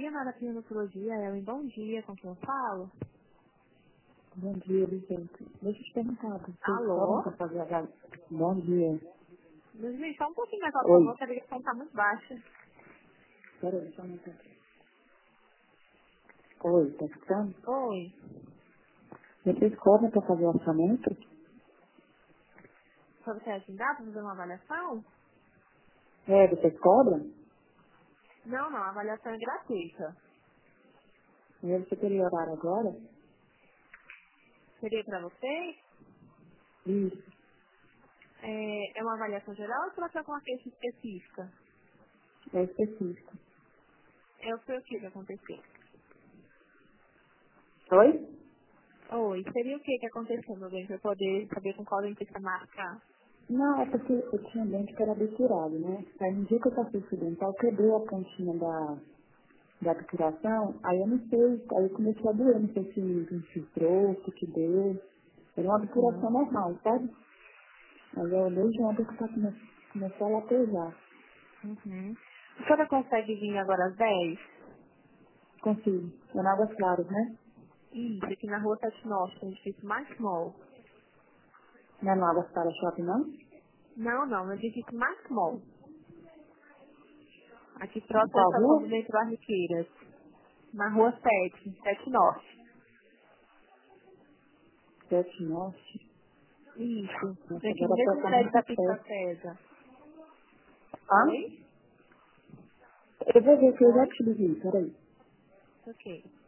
Leonardo Climatologia, Ellen, bom dia, com quem eu falo? Bom dia, Vicente. Deixa eu te perguntar, vocês cobram Alô? para fazer a avaliação? Bom dia. Luiz, só um pouquinho mais alto, por favor, Oi. que a ligação está muito baixa. Peraí, só um minuto. Oi, tá escutando? Oi, Vocês cobram para fazer o orçamento? para você agendar para fazer uma avaliação? É, vocês cobram? Não, não, a avaliação é gratuita. E aí você teria horário agora? Seria para vocês? Isso, É uma avaliação geral ou para ser com uma queixa específica? é específico. Eu sei o que aconteceu. Oi? Oi, seria o que aconteceu, meu bem, para eu poder saber com qual dentista marcar? Não, é porque eu tinha dente que era biturado, né? Aí no dia que eu passei o fio dental, quebrou a pontinha da bituração, aí eu não sei, aí eu comecei a doer, não sei se infiltrou, o que deu. Era uma Uhum. bituração normal, sabe? Mas eu desde ontem que tá começou a latejar. Uhum. A senhora consegue vir agora às 10? Consigo. É na Águas Claras, né? Isso, aqui na rua 7 Norte, no edifício mais small. Não é no Águas Claras Shopping, não? Não, não, no edifício mais small. Aqui Em próximo da qual estação rua? do metrô Barriqueiras, na rua 7, 7 Norte. 7 Norte. Isso, Nossa, aqui no agora mesmo tá prédio da muito Pizza perto. César. Ah? Oi? Eu vou ver que eu já Oi? te liguei, peraí. Ok.